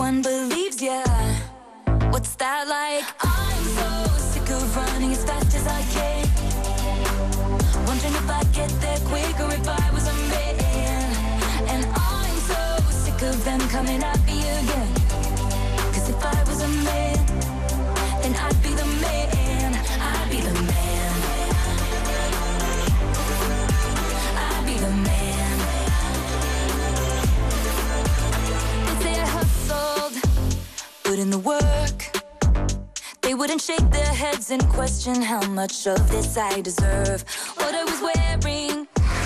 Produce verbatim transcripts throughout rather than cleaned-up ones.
one believes ya. What's that like? I'm so sick of running as fast as I can. Wondering if I'd get there quicker if I was a man. And I'm so sick of them coming at me again. Cause if I was a man, then I'd be the man. I'd be the man. I'd be the man. They say I hustled, put in the work. They wouldn't shake their heads and question how much of this I deserve. What I was wearing.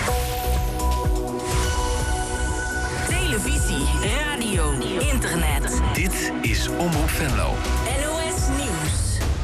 Televisie, radio, internet. Dit is Omroep Venlo. N O S Nieuws.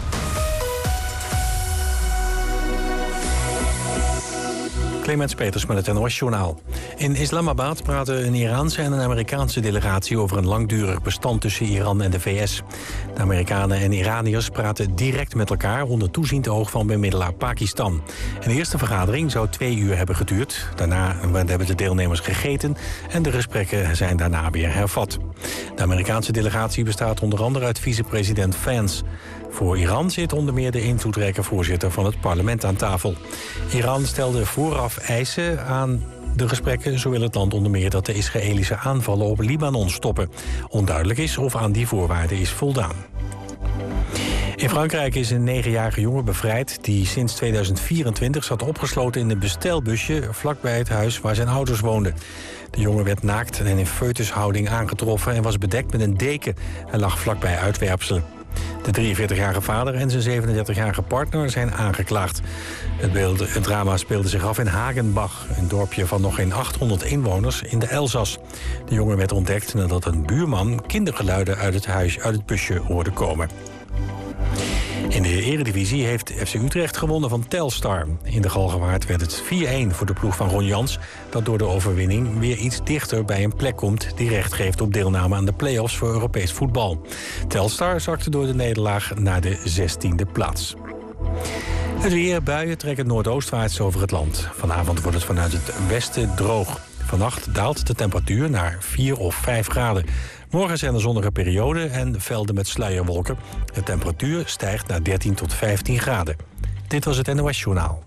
Clemens Peters met het N O S-journaal. In Islamabad praten een Iraanse en een Amerikaanse delegatie over een langdurig bestand tussen Iran en de V S. De Amerikanen en Iraniërs praten direct met elkaar onder toeziend oog van bemiddelaar Pakistan. Een eerste vergadering zou twee uur hebben geduurd. Daarna hebben de deelnemers gegeten en de gesprekken zijn daarna weer hervat. De Amerikaanse delegatie bestaat onder andere uit vicepresident Vance. Voor Iran zit onder meer de invloedrijke voorzitter van het parlement aan tafel. Iran stelde vooraf eisen aan de gesprekken. Zo wil het land onder meer dat de Israëlische aanvallen op Libanon stoppen. Onduidelijk is of aan die voorwaarden is voldaan. In Frankrijk is een negenjarige jongen bevrijd die sinds tweeduizend vierentwintig zat opgesloten in een bestelbusje vlakbij het huis waar zijn ouders woonden. De jongen werd naakt en in foetushouding aangetroffen en was bedekt met een deken. Hij lag vlakbij uitwerpselen. De drieënveertigjarige vader en zijn zevenendertigjarige partner zijn aangeklaagd. Het, beeld, het drama speelde zich af in Hagenbach, een dorpje van nog geen achthonderd inwoners in de Elzas. De jongen werd ontdekt nadat een buurman kindergeluiden uit het huis uit het busje hoorde komen. In de Eredivisie heeft F C Utrecht gewonnen van Telstar. In de Galgenwaard werd het vier-een voor de ploeg van Ron Jans, dat door de overwinning weer iets dichter bij een plek komt die recht geeft op deelname aan de play-offs voor Europees voetbal. Telstar zakte door de nederlaag naar de zestiende plaats. Het weer, buien trekken noordoostwaarts over het land. Vanavond wordt het vanuit het westen droog. Vannacht daalt de temperatuur naar vier of vijf graden. Morgen zijn er zonnige perioden en velden met sluierwolken. De temperatuur stijgt naar dertien tot vijftien graden. Dit was het N O S-journaal.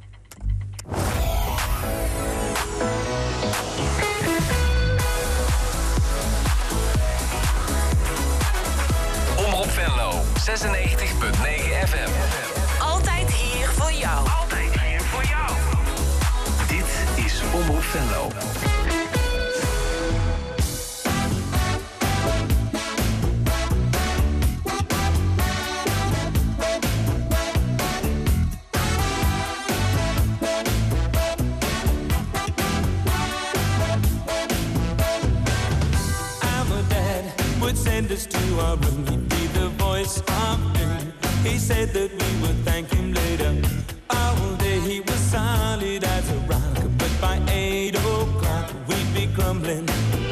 Omroep Venlo, zesennegentig komma negen F M. Altijd hier voor jou. Altijd hier voor jou. Dit is Omroep Venlo. Send us to our room, he'd be the voice of doom. He said that we would thank him later. All day he was solid as a rock, but by eight o'clock we'd be crumbling.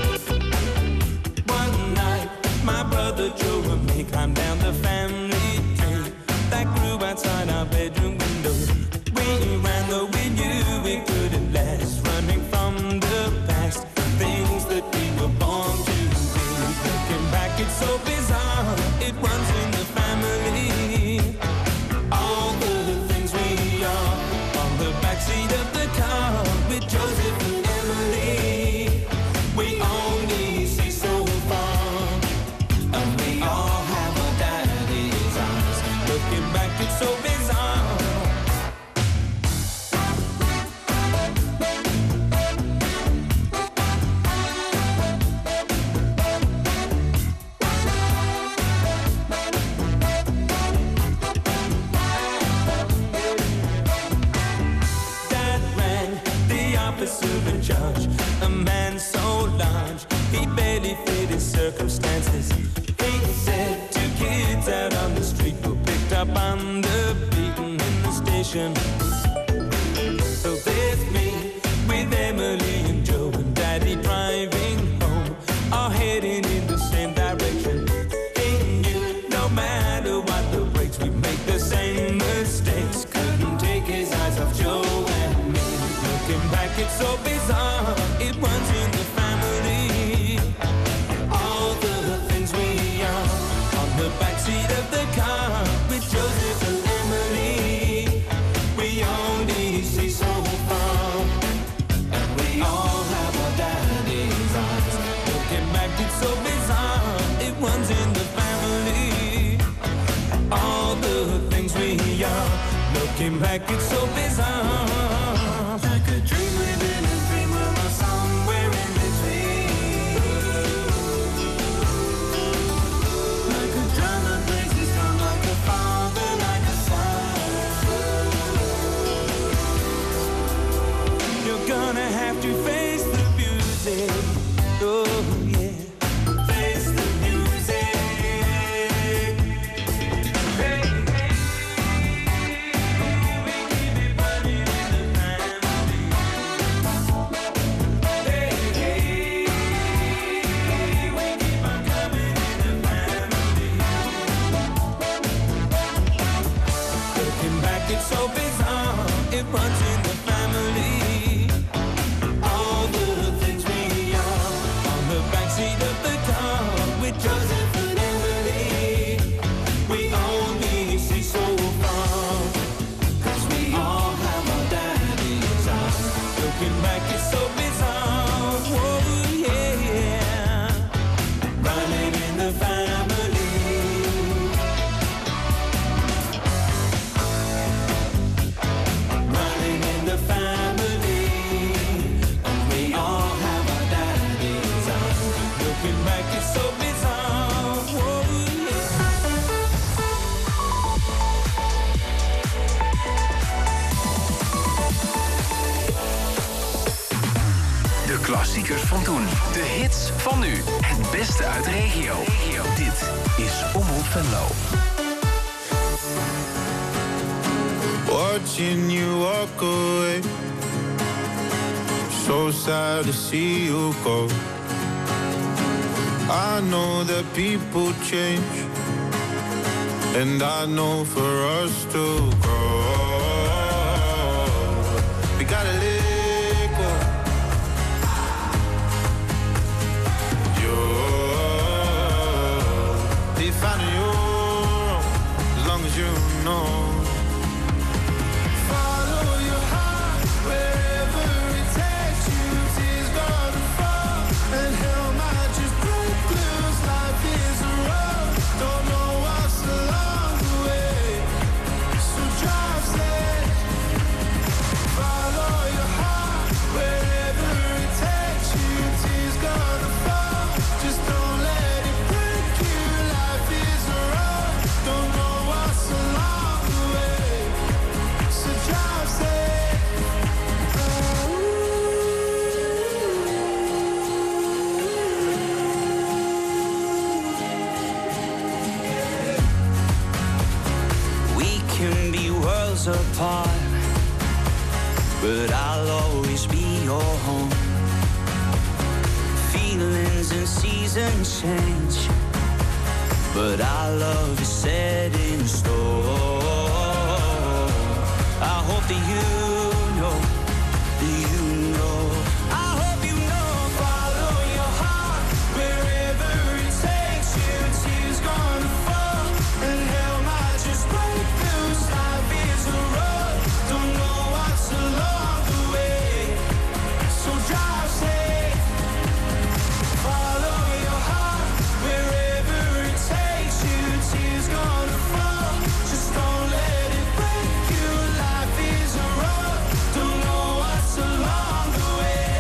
One night, my brother Joe and me climbed down the family tree that grew outside our bedroom window. We ran though we knew we couldn't last, running from the past, things that we were born to. Looking back, it's so bizarre, it runs in the family. All the things we are on the backseat of the car with Joseph and Emily. We only see so far, and we all have a daddy's eyes. Looking back, it's so bizarre. In charge, a man so large, he barely fit his circumstances. He said two kids out on the street were picked up on the beaten in the station. So there's me with Emily and Joe and Daddy driving home, all heading in the same direction. He knew no matter what the breaks, we make the same mistakes. Couldn't take his eyes off Joe and me. Looking back, it's so bizarre, it runs in the family. All the things we runs in the family. All the things we are, looking back, it's so bizarre. Like a dream within a dream, or somewhere in between. Like a drum that plays its drum, like a father, like a son. You're gonna have to face the music. Oh yeah, face the music. Hey, hey, we keep it running in the family. Hey, hey, we keep on coming in the family. Looking back, it's so bizarre. It runs in the family. All the things we are on the backseat of the car with Joseph and Emily. We only see so far, 'cause we all have our daddy's eyes. Looking back, it's so bizarre. Whoa, yeah. Running in the family. Running in the family. And we all have our daddy's eyes. Looking back, it's so bizarre. Whoa, De klassiekers van toen. De hits van nu. Het beste uit de regio. Dit is Omroep Venlo. Watching you walk away, so sad to see you go. I know that people change, and I know for us to grow, we gotta let go. You're defining your own, as long as you know. Follow your heart wherever it takes you. Tears gonna fall, and hell might just break loose. Life is a road, don't know what's along the way, so drive safe. Follow your heart wherever it takes you. Tears gonna fall, just don't let it break you. Life is a road, don't know what's along the way, so drive safe. we can be worlds apart, but I'll always be your home. Feelings and seasons change, but our love is set in stone. I hope that you know, that you know. I hope you know. Follow your heart wherever it takes you. Tears gonna fall, and hell might just break loose. Life is a road, don't know what's along the way, so drive safe. Follow your heart wherever it takes you. Tears gonna fall, just don't let it break you. Life is a road, don't know what's along the way.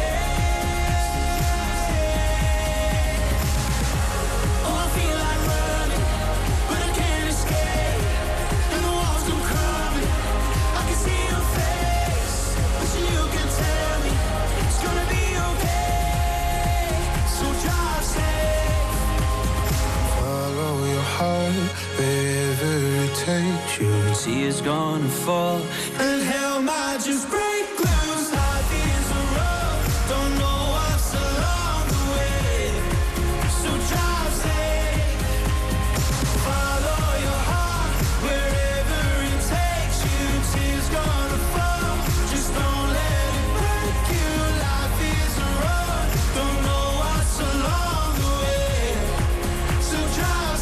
Oh, I feel like running, but I can't escape. And the walls come crumbling, I can see your face. Listen, you can tell me it's gonna be okay, so drive safe. Follow your heart wherever it takes you. Tears gonna fall, and hell might just break loose. Life is a road, don't know what's along the way, so drive safe. Follow your heart wherever it takes you. Tears gonna fall, just don't let it break you. Life is a road, don't know what's along the way, so drive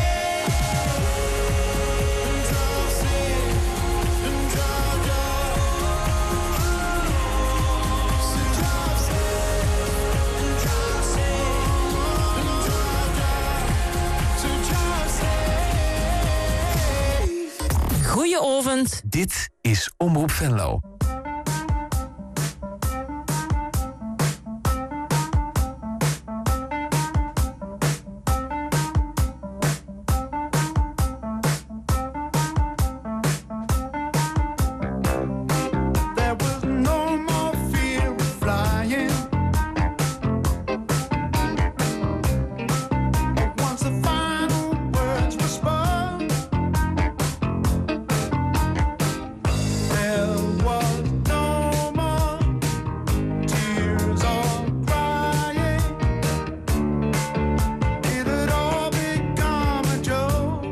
safe. Drive safe and drive, drive. Goeie-ovend. Dit is Omroep Venlo. There was no more fear of flying. Once the final words were spoken, there was no more tears or crying. It had all become a joke.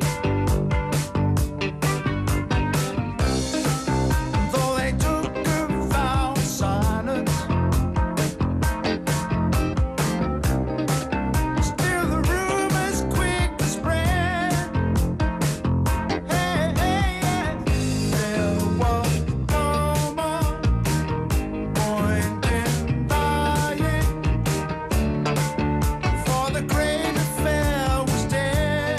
Though they took a vow of silence, still the rumors quick to spread. Hey, hey, hey. There was no more point in dying, for the great affair was dead.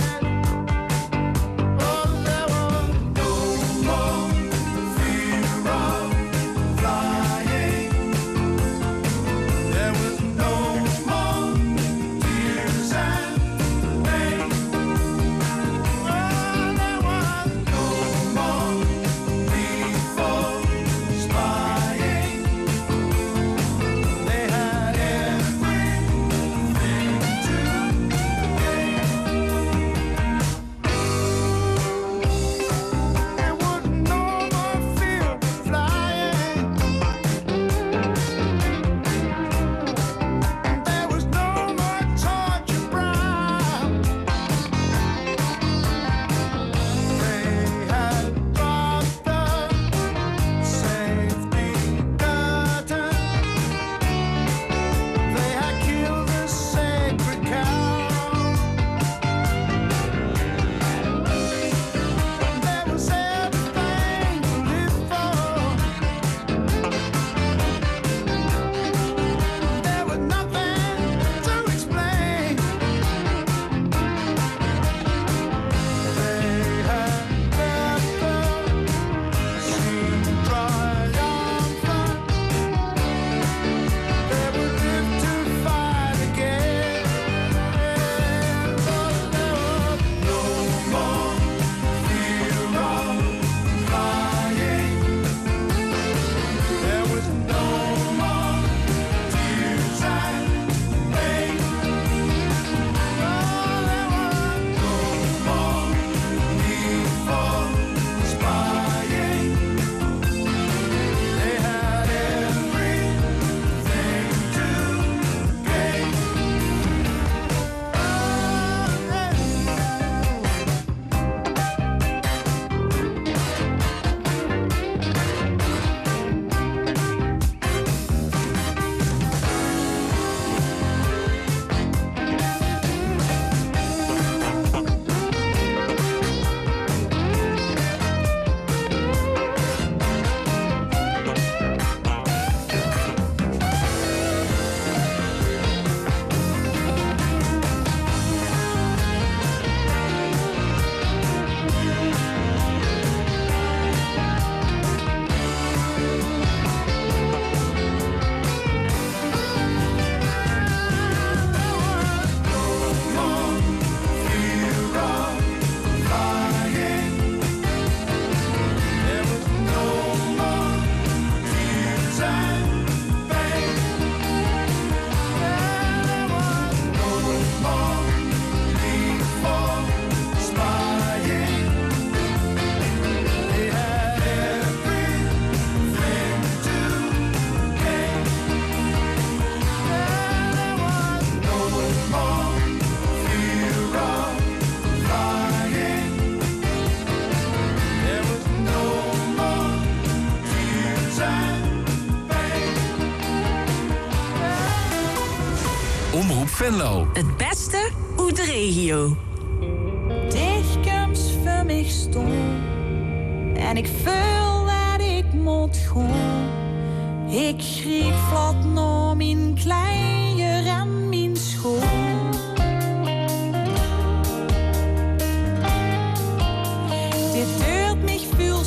Oh, there was no more fear of flying. There was no more tears and pain. Oh, there was no more need for spying. They had everything to gain. There was no more fear of flying. There was no more torture brown. They had brought the safety curtain. They had killed the sacred cow. There was everything to live for. There was nothing to explain. They had left the scene triumphant. They would live to fight again. But there was no more fear of flying. There was no more tears and pain. Oh, there was no more need for spying. They had everything to gain. Omroep Venlo. Het beste uit de regio. Dich komt voor mij stom. En ik voel dat ik moet gaan. Ik schreef vlot naar mijn kleine en mijn schoon. Dit duurt mich veel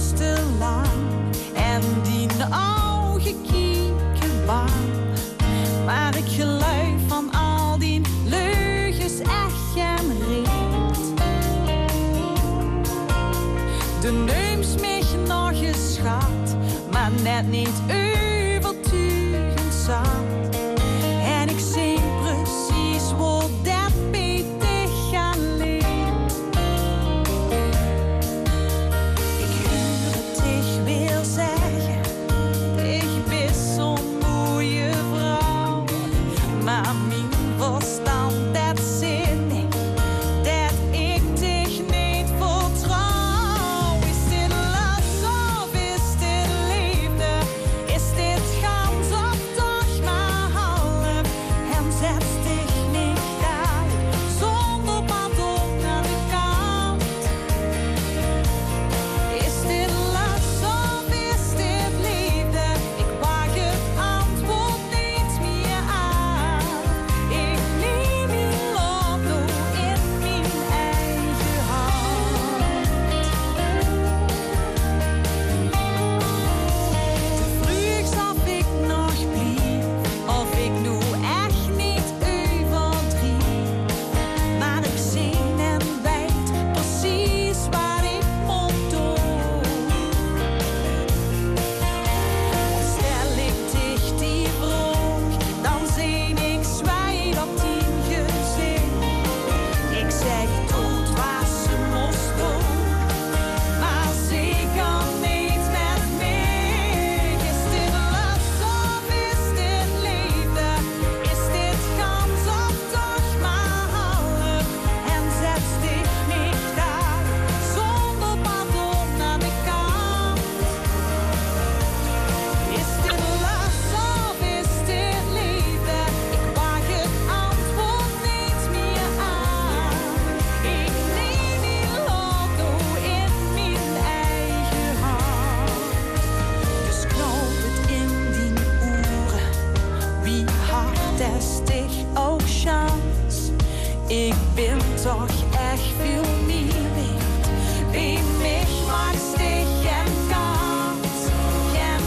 De neems mich nog eens schat, maar net niet overtuigend zat. En ik zie precies wat dat beter gaan leren. Ik huur het dich wil zeggen, ik ben zo'n mooie vrouw. Maar mijn verstand dat zit niet, dat ik dich niet vertrouw. Is dit lust of is dit liefde? Is dit gans of toch maar half? En zet dich niet uit, zonder pardon aan de kant. Is dit lust of is dit liefde? Ik waag het antwoord niet meer aan. Ik neem mijn lot nu in mijn eigen hand. Te vroeg of ik nog blieb, of ik nu echt niet overdriep. Maar ik zie en weet precies wat ik moet doen. Stel ik dich die vraag, dan zie ik zwijg op tien gezicht. Ik zeg doet wat ze moest doen, maar zeker niet met mij. Is dit lust of is dit liefde? Is dit gans of toch maar half? En zet dich niet uit, zonder pardon aan de kant. Is dit lust of is dit liefde? Ik waag het antwoord niet meer aan. Ik neem mijn lot nu in mijn eigen hand. Dus knoop het in die oren, wie hart des dich ook chans. Ik ben toch echt veel meer waard, wie mich mag stich en kans, en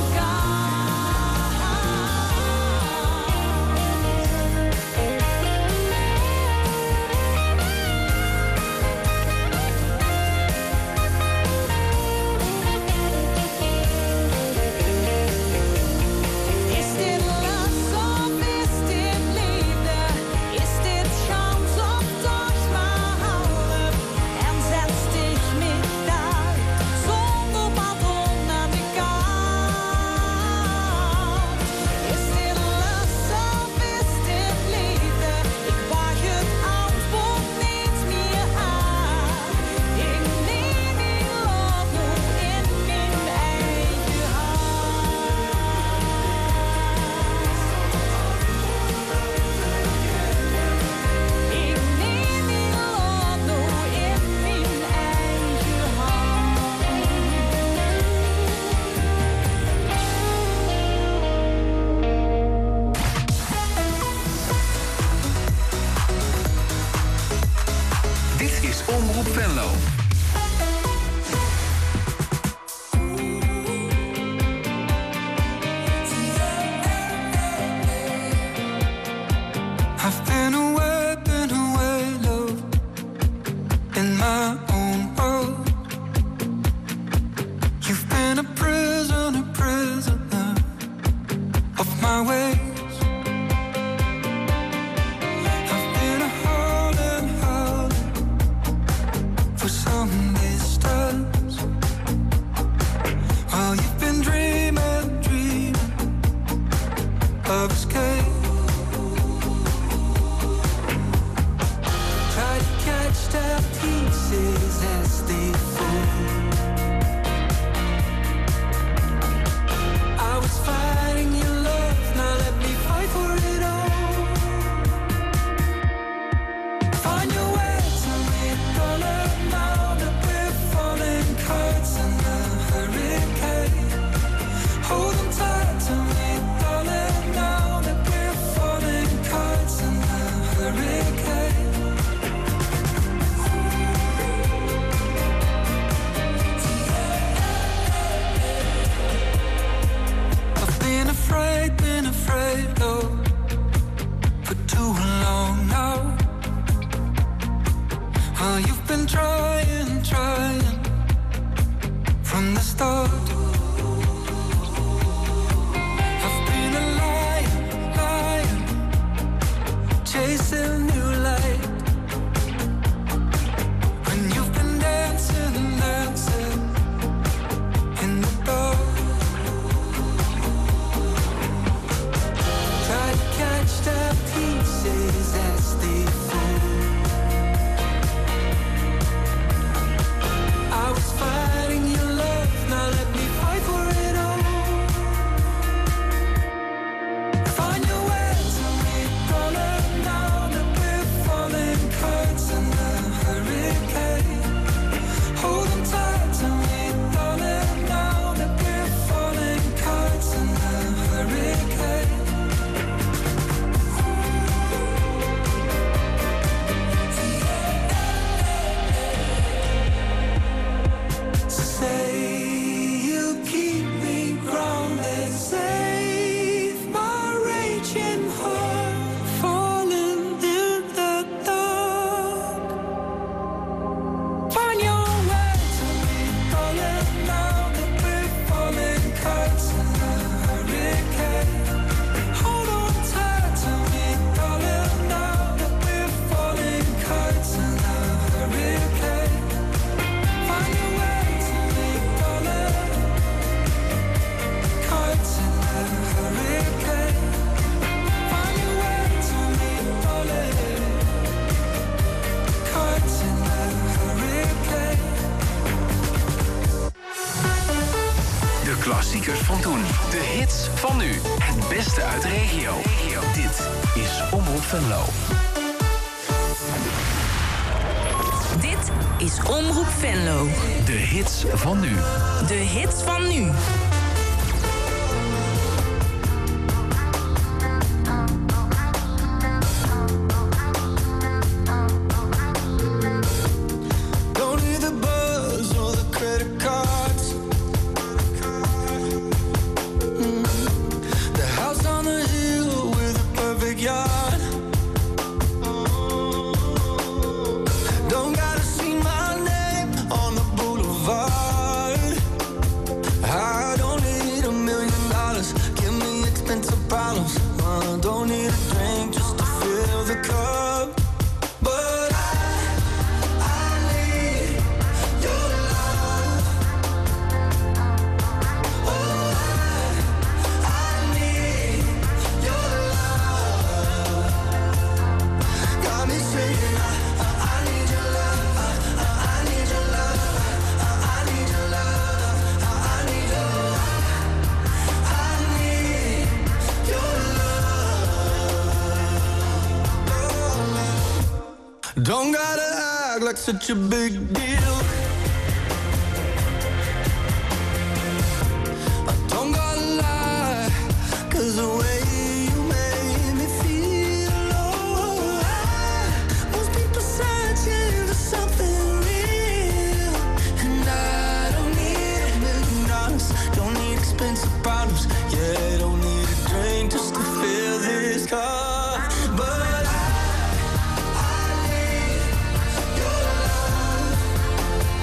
Is dit lust of is dit liefde? Is dit gans of toch maar half? En zet dich niet uit, zonder pardon aan de kant. Is dit lust of is dit liefde? Ik waag het antwoord niet meer aan. Ik neem mijn lot nu in mijn eigen hand. Ik neem mijn lot nu in mijn eigen hand. Dit is Omroep Venlo. I've been away, been away, love, in my own world. You've been a prisoner, prisoner of my ways. I've been a howling, howling for some distance. While you've been dreaming, dreaming of escape. Try to catch the pieces as they fall. I was fighting your love, now let me fight for it all. Find your way to me, darling, now that we're falling kites in the hurricane. Hold on tight to me, darling, now that we're falling kites in the hurricane. I've been afraid, been afraid, oh, for too long now. Well, you've been trying, trying from the start. I've been a lion, lion, chasing new light. When you've been dancing and dancing in the dark. Try to catch the pieces as they fall. I was fighting your love, now let me fight for it all. Find your way to me, falling down the cliff, falling curtains in the hurricane. Hold on tight to me, falling down the cliff, falling curtains in the hurricane. Say you keep me grounded, save my raging heart, falling in the dark. Find your way to me, falling down the cliff, falling curtains in the hurricane. Hold on tight to me, falling down the cliff, falling curtains in the hurricane. Find your way to me, falling curtains in the hurricane. Find your way to me, falling curtains in the hurricane. De klassiekers van toen. De hits van nu. Het beste uit de regio. Dit is Omroep Venlo. Dit is Omroep Venlo. De hits van nu. De hits van nu. Don't need the buzz or the credit cards. Mm. The house on the hill with a perfect yard. Don't gotta see my name on the boulevard. I don't need a million dollars. Give me expensive problems. I don't need a drink just to fill the cup. But I, I need your love. Oh, I, I need your love. Got me saying I, I, I need your love. I, I, I need your love. I, I need your love. I, I need your love. I need your love. Don't gotta act like such a big deal. I don't gotta lie, 'cause the way you made me feel, oh, I, most people searching for something real. And I don't need a million dollars, don't need expensive problems. Yeah, I don't need a drink just to fill this cup. But I, I need your love.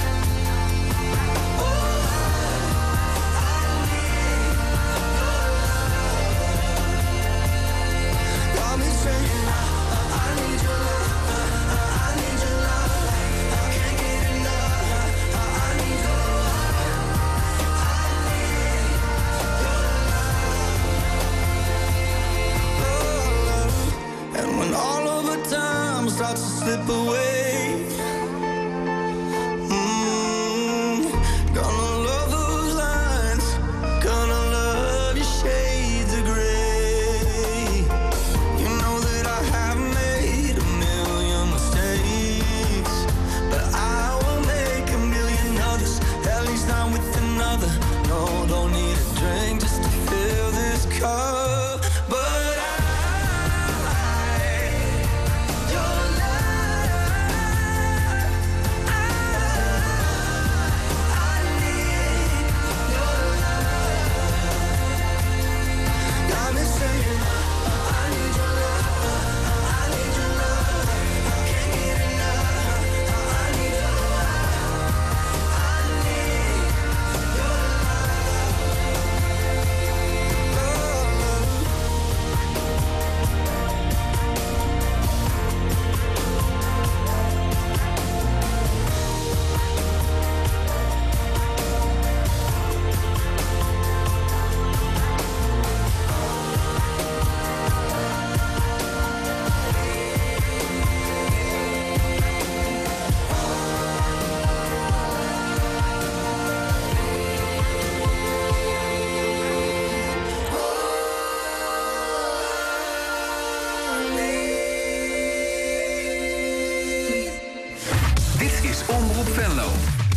is Omroep Venlo.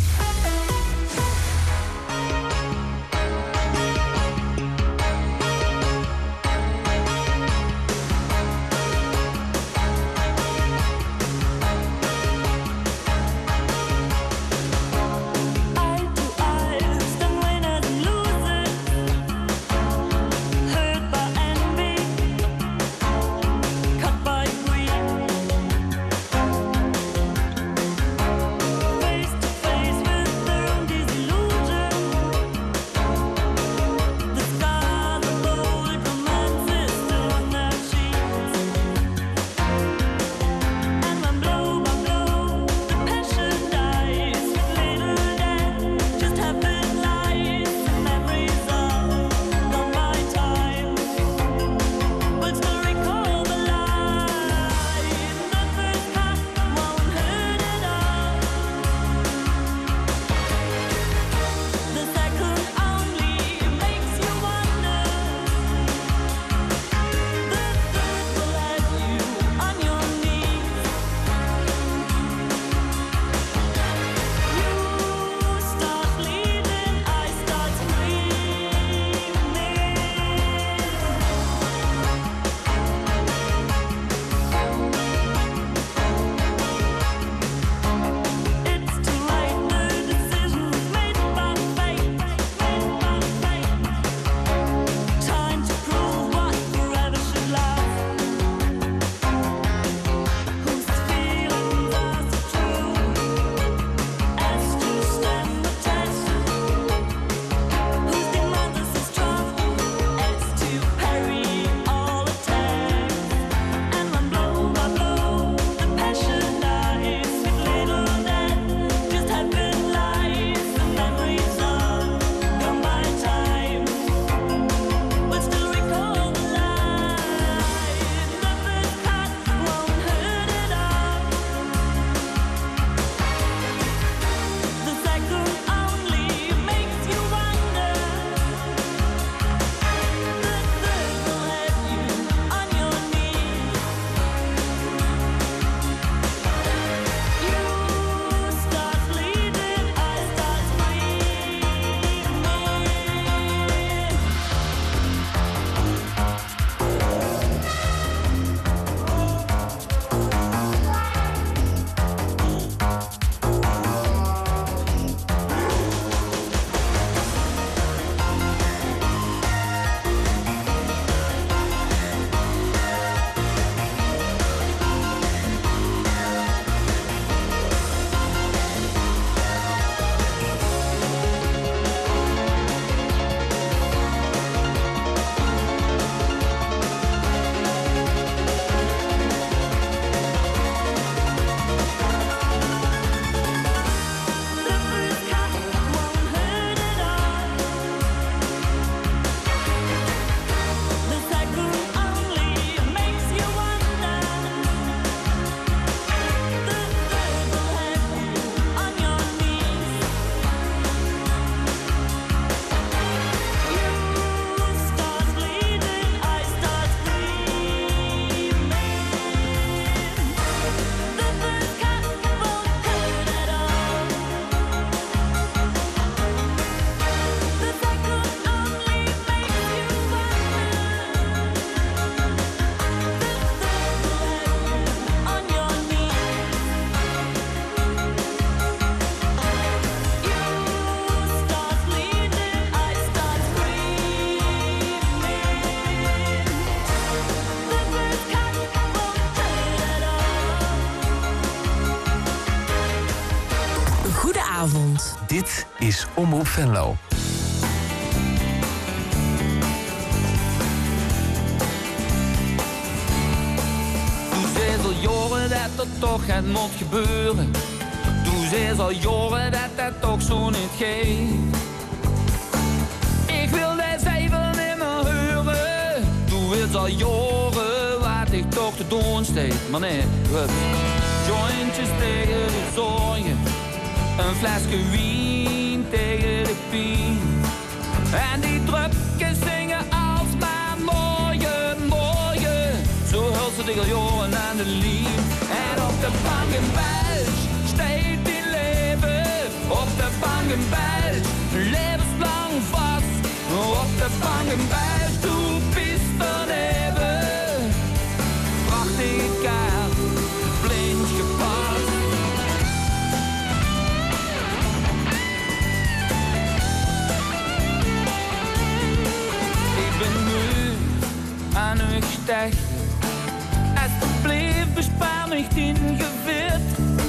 avond. Dit is Omroep Venlo. Toen zei al jaren dat dat toch het moet gebeuren. Toen zei al jaren dat dat toch zo niet gaat. Ik wil dat even niet meer horen. Toen is al jaren wat ik toch te doen steeds. Maar nee, wat? Jointjes tegen de zorgen. Een flesje wien tegen de pien. En die drupjes zingen alsmaar morgen, morgen. Zo hult ze tegen jaren aan de liem. En op de bank in België steekt die Bangenbuis, du bist daneben. Prachtige kaart, blind gepast. Ik ben nu aan u gestecht. Alsjeblieft, bespaar mich den Gewirr.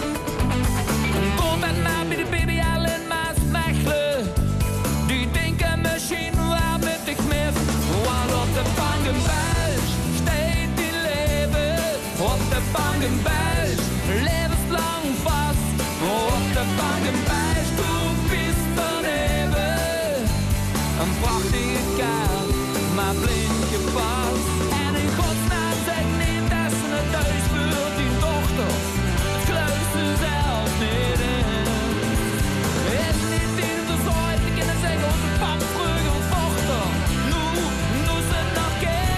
Komt en na bij de baby al in Maasmechelen. Die denken misschien waar met ik mis. Want op de Bangenbuis steht die leven. Op de Bangenbuis, levenslang vast. Op de Bangenbuis, du bist daneben. Een prachtige kaart, maar blind gepast. En in godsnaam zeg niet dat ze het thuis voor die dochters. Het kluist ze zelf niet in. Is niet in de zooi te kunnen zeggen onze pap vroeger vochten. Nu, nu ze het nog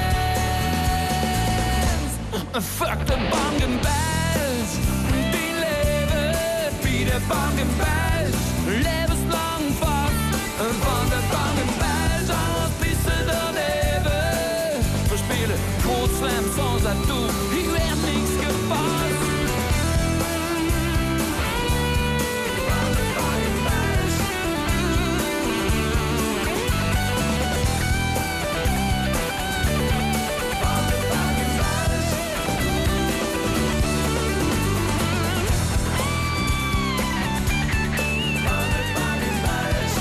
kent. Fuck de Bangenbuis, die leven. Bij de Bangenbuis, levenslang vast. Van de Bangenbuis, alles pissen daneben. We spelen groot slam sans à toe, ik werd niks gepast. Van de Bangenbuis. Van de Bangenbuis. Van de Bangenbuis.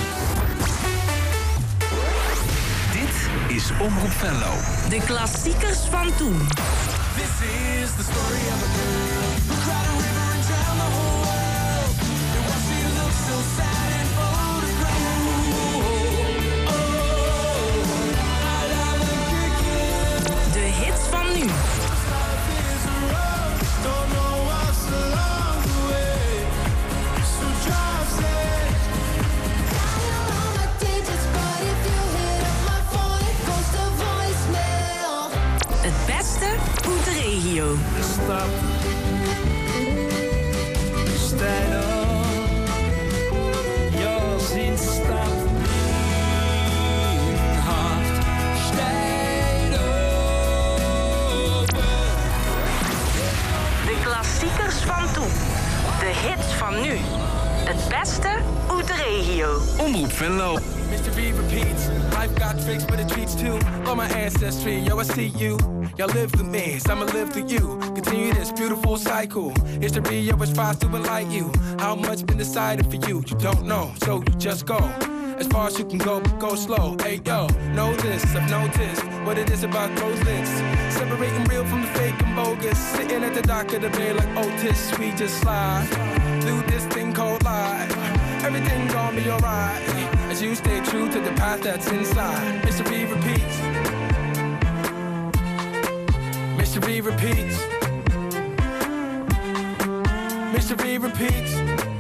Dit is Omroep Venlo. De klassiekers van toen. This is the story of a girl who cried a river and drowned the whole world. And why she looks so sad and photographed. Oh, I love a kid. De hits van nu. Life is a road, don't know what's along the way. So drive safe. Dial all my digits, but if you hit up my phone, it goes to voicemail. Het beste uit de regio. Stap. Stand up. Your zin staat in hart. Stand up. De klassiekers van toen. De hits van nu. Het beste uit de regio. Omroep Venlo. Mister V repeats, life got tricks but it treats too. On my ancestry, yo I see you. Y'all live through me, so I'ma live through you. Continue this beautiful cycle. History always tries to enlighten you. How much been decided for you? You don't know, so you just go. As far as you can go, but go slow. Hey yo, know this, I've noticed what it is about those lists. Separating real from the fake and bogus. Sitting at the dock of the bay like Otis, we just slide through this thing called life. Everything gonna be alright as you stay true to the path that's inside. Mister V repeats. Mister V repeats. Mister V repeats.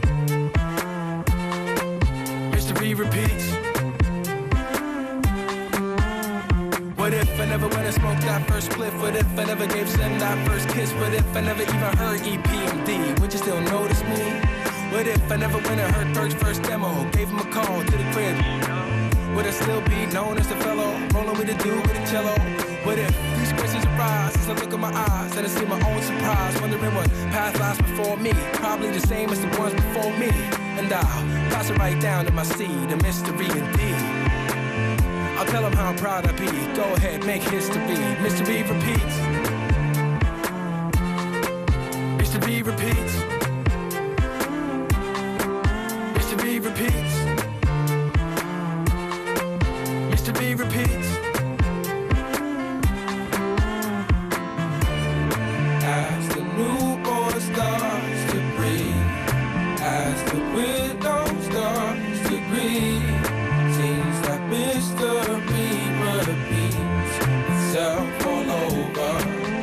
Mister V repeats. What if I never went and smoked that first spliff? What if I never gave Sam that first kiss? What if I never even heard E P M D? Would you still notice me? What if I never went and heard Berg's first demo? Gave him a call to the crib. Would I still be known as the fellow rolling with a dude with a cello? What if these questions arise as I look in my eyes and I see my own surprise, wondering what path lies before me? Probably the same as the ones before me. And I'll pass it right down to my seed, a mystery indeed. I'll tell him how proud I be. Go ahead, make history. Mister V repeats. Mister V repeats. Mister V repeats. Mister V repeats. As the newborn starts to breathe, as the widow starts to grieve, seems like mystery repeats itself all over.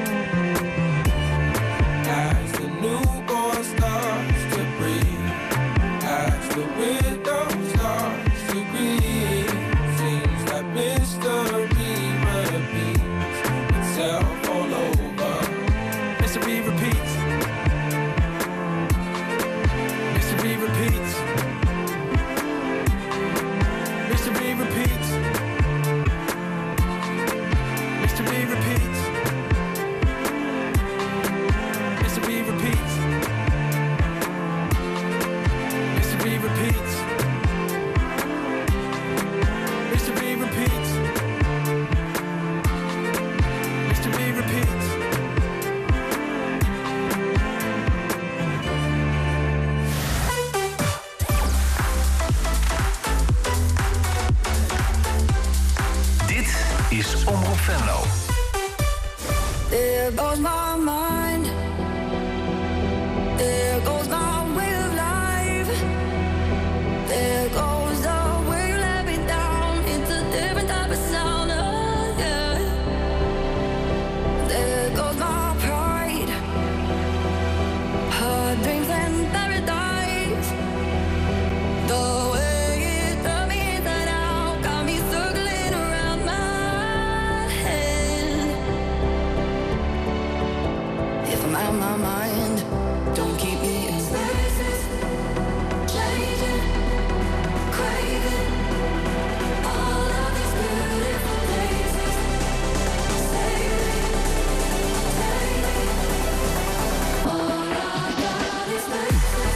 As the newborn starts to breathe, as the widow starts to grieve, seems like mystery repeats itself all over. Mystery repeats. Mystery repeats. goes my mind. There goes my way of life. There goes the way you let me down. It's a different type of sound. Oh, yeah. There goes my pride. Her dreams and paradise. The way it turned me inside out got me circling around my head. If I'm out of my mind, don't keep me in spaces, changing, craving all of these beautiful places. Save me, take me, all I got is spaces.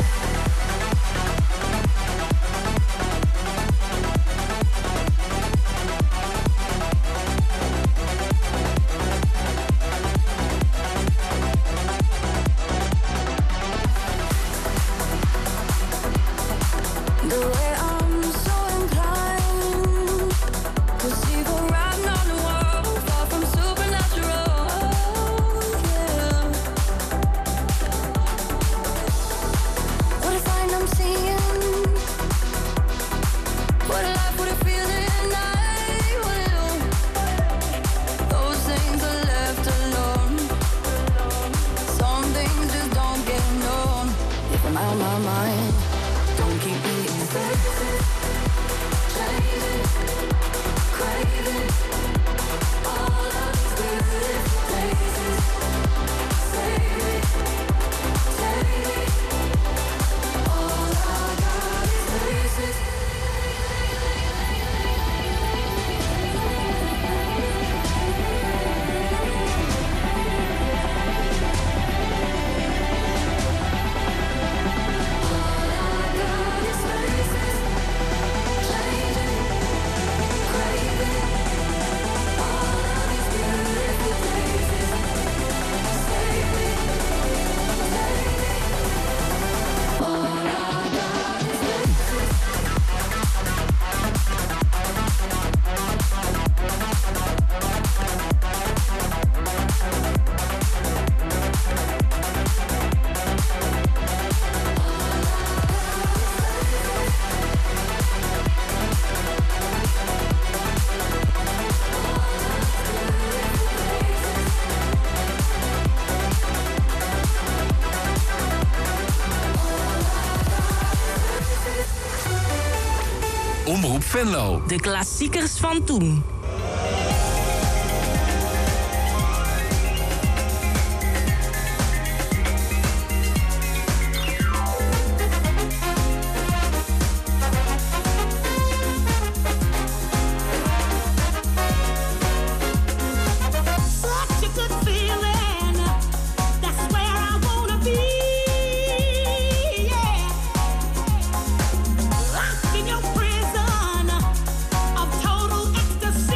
The way I'm so inclined to see the writing on the wall, far from supernatural. Yeah. What a sign I'm seeing. What a life, what a feeling I will. Those things are left alone. Some things just don't get known. If I'm out of my mind, don't keep me in spaces, changing, craving all of these beautiful places. Save me, take me, all I got is places. Omroep Venlo. De klassiekers van toen. Such a good feeling. That's where I wanna be. Yeah. Locked in your prison of total ecstasy.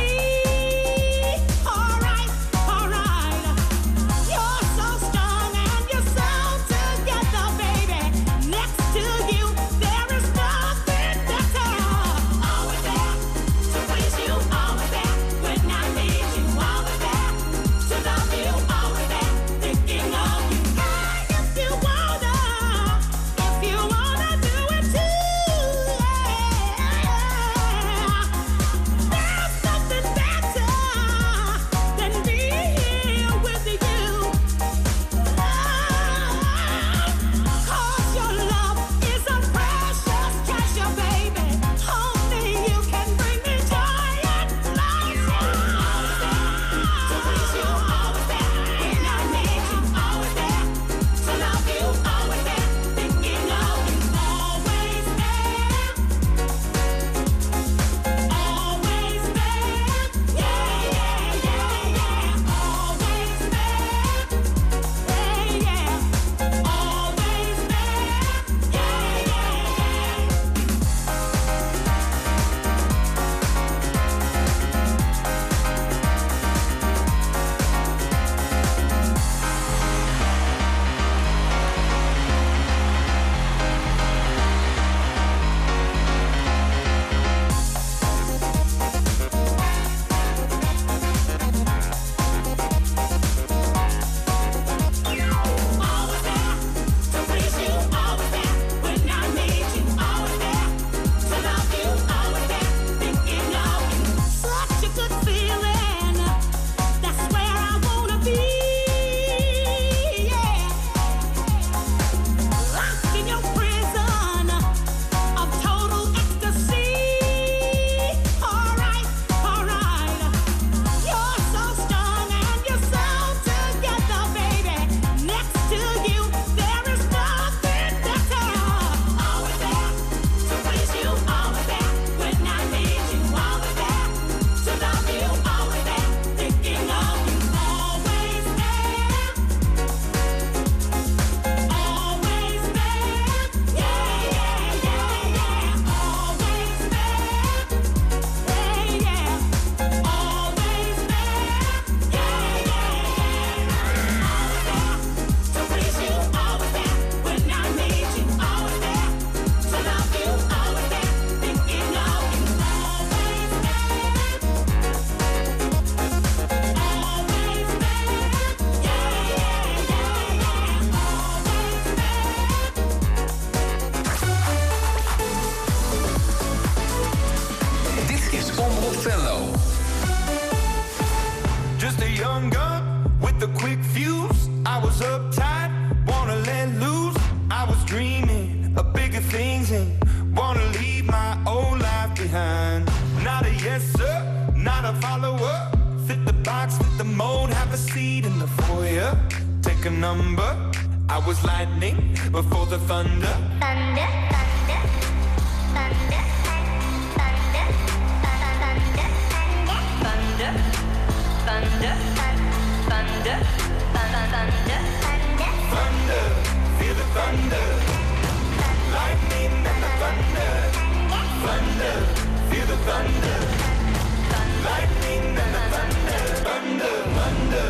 a number. I was lightning before the thunder. Thunder, thunder, thunder, thunder, thunder, thunder, thunder, thunder, thunder, Thunder, feel the thunder. Lightning and the thunder. Thunder, feel the thunder. Lightning and the thunder. Thunder, thunder.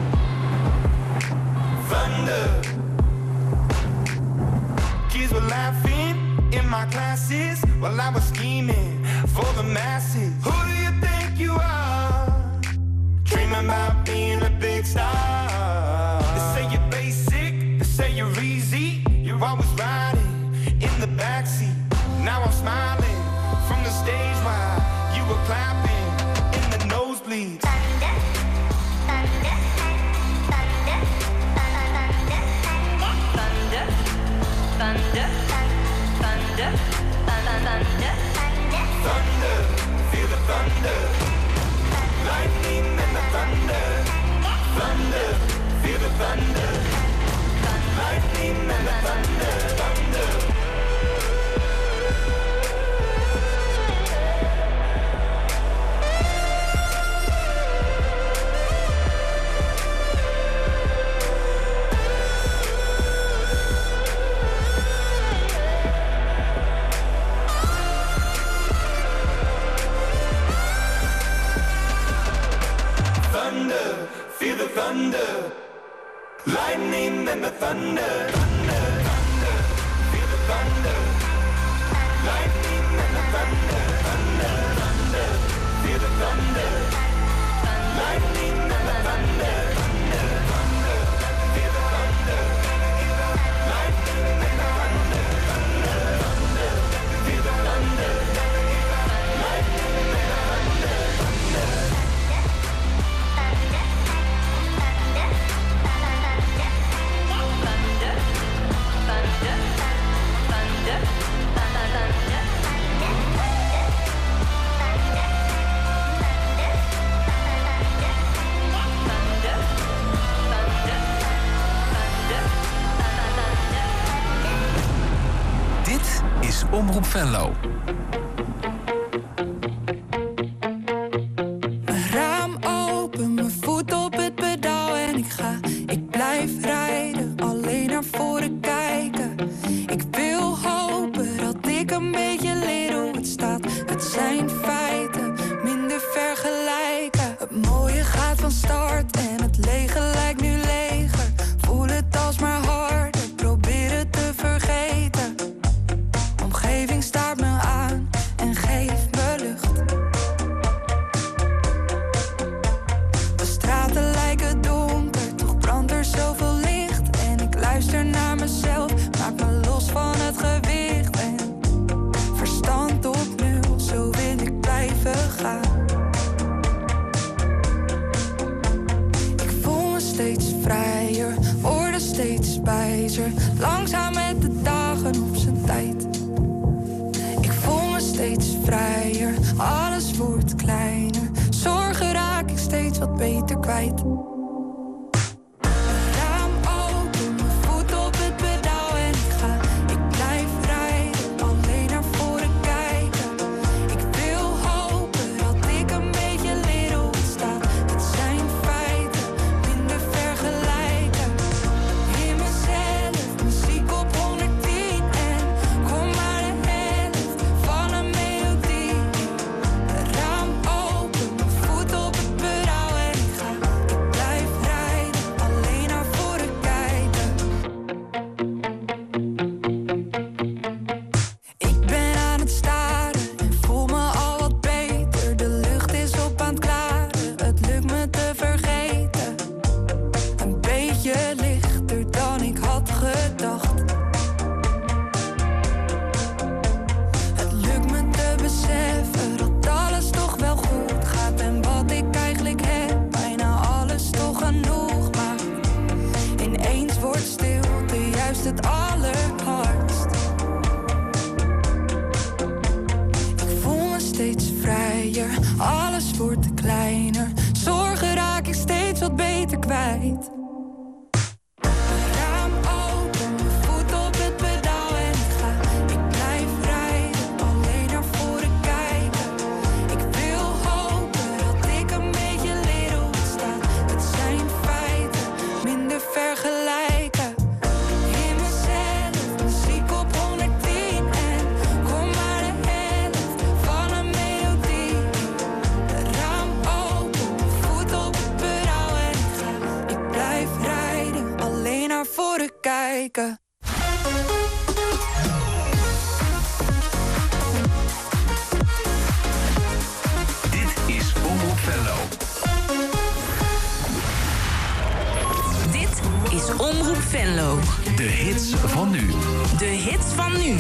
Thunder. Kids were laughing in my classes while I was scheming for the masses. Who do you think you are? Dreaming about being a big star. They say you're basic, they say you're easy. You're always riding in the backseat. Now I'm smiling from the stage while you were clapping in the nosebleeds. thunder, thunder, thunder, thunder, Thunder, thunder, thunder, thunder, Thunder, feel the thunder. Lightning and the thunder. Thunder, feel the thunder. Lightning and the thunder. Thunder. Thunder, feel the thunder. Lightning and the thunder. Thunder, thunder, feel the thunder. Lightning and the thunder. Thunder, thunder, feel the thunder. Lightning and the thunder. Thunder, thunder, feel the thunder. Lightning and the thunder. Thunder, thunder, feel the thunder. Lightning and the thunder. Thunder. Dit is Omroep Venlo. Mijn raam open, mijn voet op het pedaal en ik ga. Ik blijf rijden, alleen naar voren kijken. Ik wil hopen dat ik een beetje leer hoe het staat. Het zijn feiten, minder vergelijken. Het mooie gaat van start en het lege lijkt nu leger. Voel het als maar harder, probeer het te vergeten. Omgeving staart me aan en geeft me lucht. De straten lijken donker, toch brandt er zoveel licht. En ik luister naar mezelf, maak me los van het gewicht. En verstand op nul, zo wil ik blijven gaan. Ik voel me steeds vrijer, word steeds wijzer. Langzaam met de dagen op zijn tijd. Ik voel me steeds vrijer, alles wordt kleiner. Zorgen raak ik steeds wat beter kwijt. Raam open, mijn voet op het pedaal en ik ga. Ik blijf rijden, alleen naar voren kijken. Ik wil hopen dat ik een beetje leer hoe het staat. Het zijn feiten, minder vergelijken. In mezelf, muziek op honderdtien en kom maar de helft van een melodie. Raam open, mijn voet op het pedaal en ik ga. Ik blijf rijden, alleen naar voren kijken. Ik ben aan het staren en voel me al wat beter. De lucht is op aan het klaren, het lukt me te vergeten. Een beetje lichter dan ik had gedacht. Het lukt me te beseffen dat alles toch wel goed gaat. En wat ik eigenlijk heb, bijna alles toch genoeg maakt. Ineens wordt stilte juist het allerhardst. Ik voel me steeds vrijer, alles wordt kleiner. Zorgen raak ik steeds wat beter kwijt. spreken. Dit is Omroep Venlo. Dit is Omroep Venlo. De hits van nu. De hits van nu.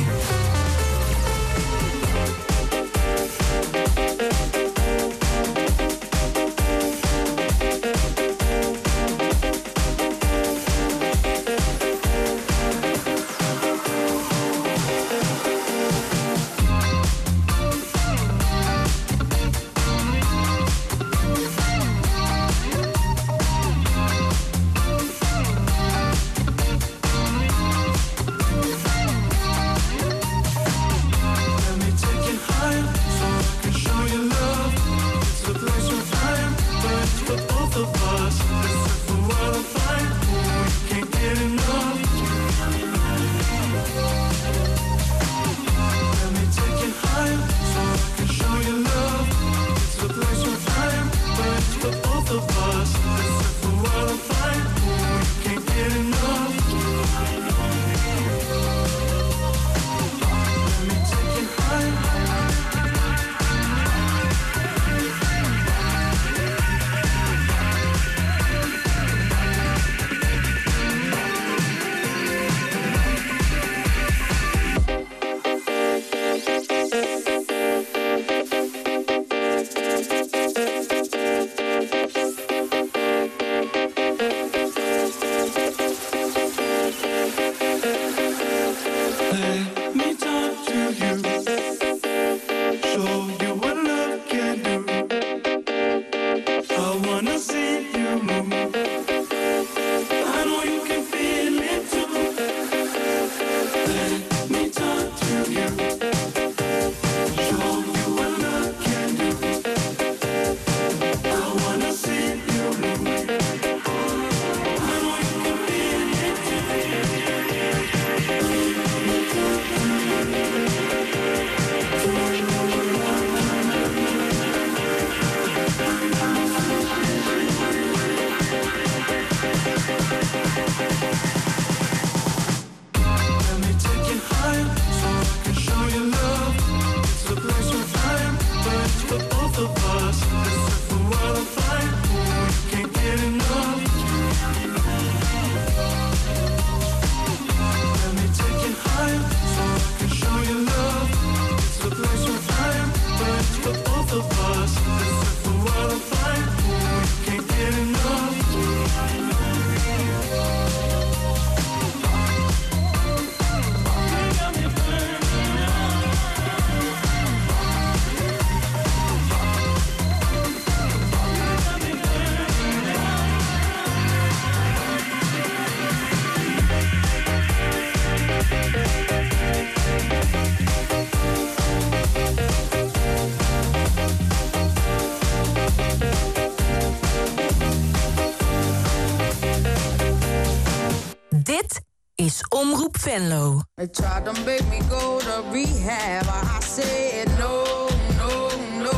is Omroep Venlo. They tried to make me go to rehab. I said no, no, no.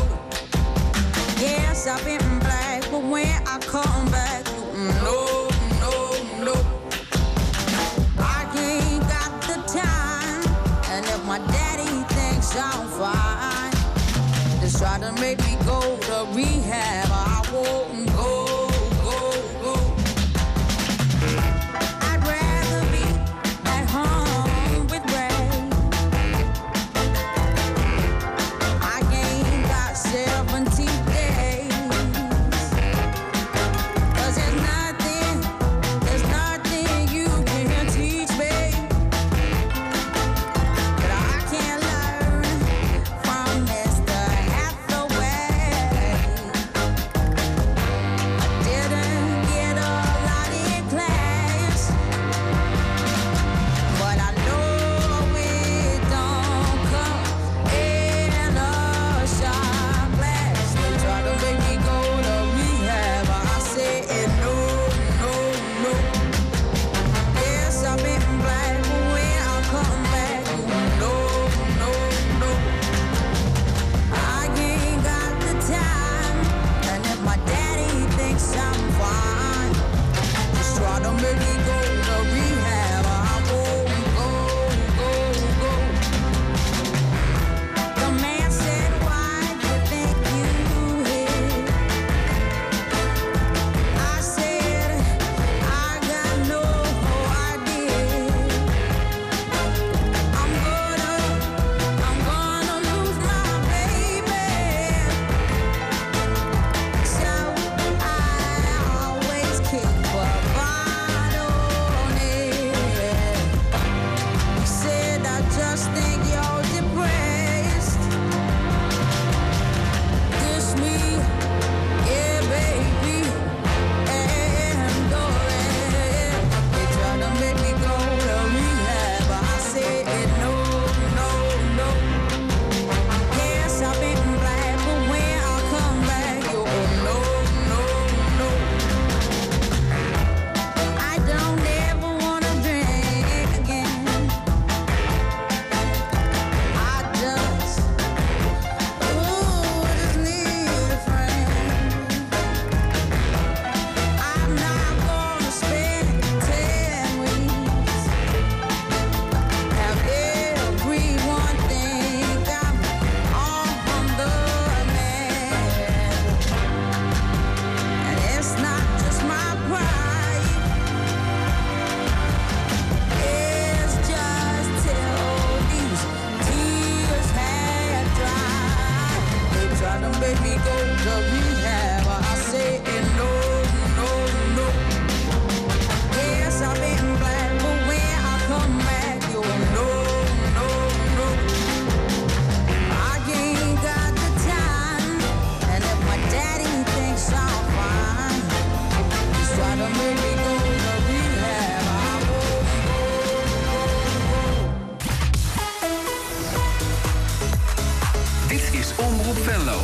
Yes, I've been black, but when I come back, no, no, no. I ain't got the time, and if my daddy thinks I'm fine, they try to make me go to rehab. I won't go. me go to rehab. I say no, no, no. Yes, I've been black, but when I come back, you'll no, no, no. I ain't got the time, and if my daddy thinks I'm fine, he's trying to make me go to rehab. I won't go, go, go. Dit is Omroep Venlo.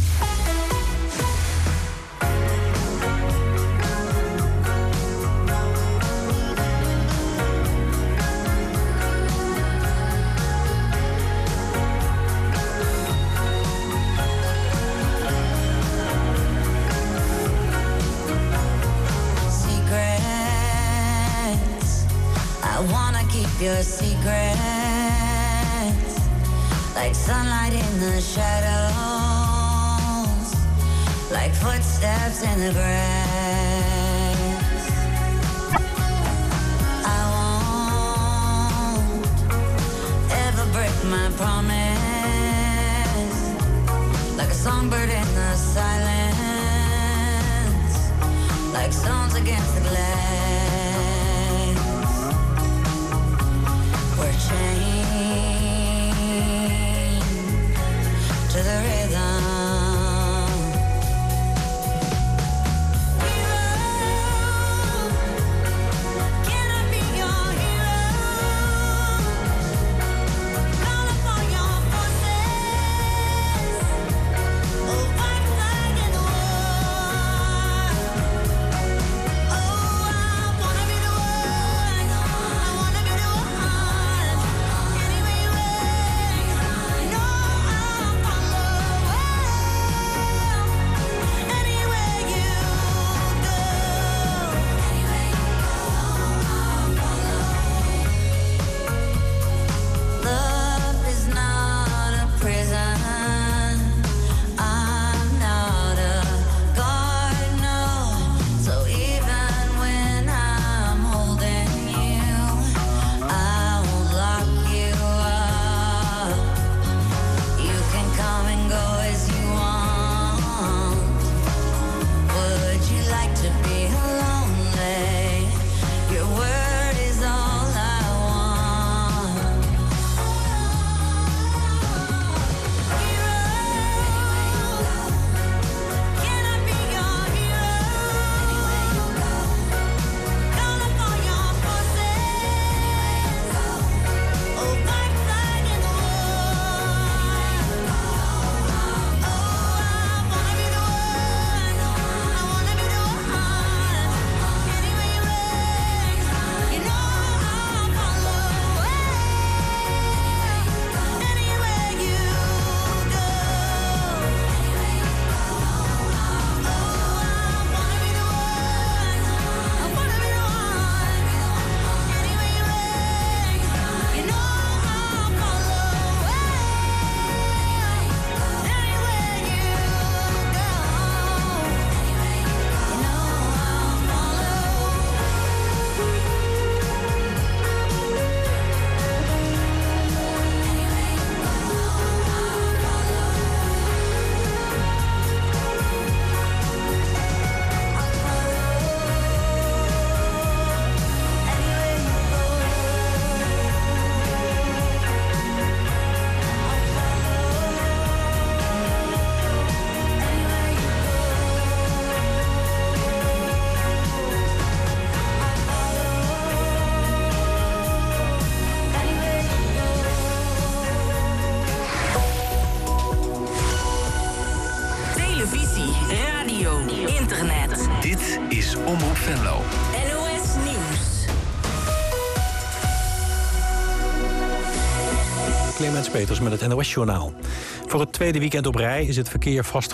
Secrets, I wanna keep your secrets, like sunlight in the shadows, like footsteps in the grass. I won't ever break my promise, like a songbird in the silence, like stones against the glass. We're chained to the rhythm. Can I be your hero? Calling for your forces. Oh, white flag in the war. Oh, I wanna be the one. I wanna be the one. Anyway you wait, you know I'll follow. Anywhere you go, anywhere you go, I'll follow. Love is not a prison. I'm not a guard, no. So even when I'm holding you, I won't lock you up. You can come and go as you want. Would you like to be lonely? Your word is all I want. Can I be your hero? Calling for your forces. Oh, white flag in the war. Oh, I wanna be the one. I wanna be the one. Anywhere you wait, you know I'll follow. Anywhere you go, oh, I wanna be the one. I wanna be the one. Anywhere you wait, you know I'll follow. Anywhere you go, you know I'll televisie, radio, internet. Dit is Omroep Venlo. N O S Nieuws. Clemens Peters met het N O S-journaal. Voor het tweede weekend op rij is het verkeer vast